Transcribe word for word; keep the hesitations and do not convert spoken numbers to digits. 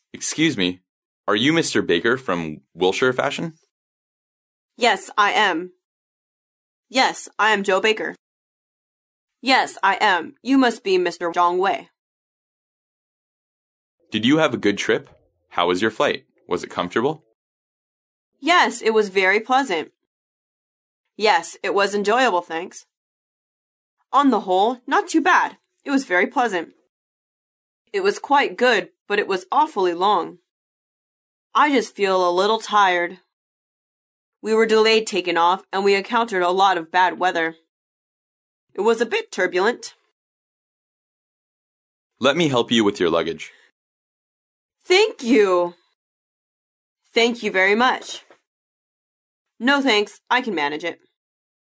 Excuse me, are you Mister Baker from Wilshire Fashion? Yes, I am. Yes, I am Joe Baker. Yes, I am. You must be Mister Zhang Wei. Did you have a good trip? How was your flight? Was it comfortable? Yes, it was very pleasant. Yes, it was enjoyable, thanks. On the whole, not too bad. It was very pleasant. It was quite good, but it was awfully long. I just feel a little tired. We were delayed taking off, and we encountered a lot of bad weather. It was a bit turbulent. Let me help you with your luggage. Thank you. Thank you very much. No thanks, I can manage it.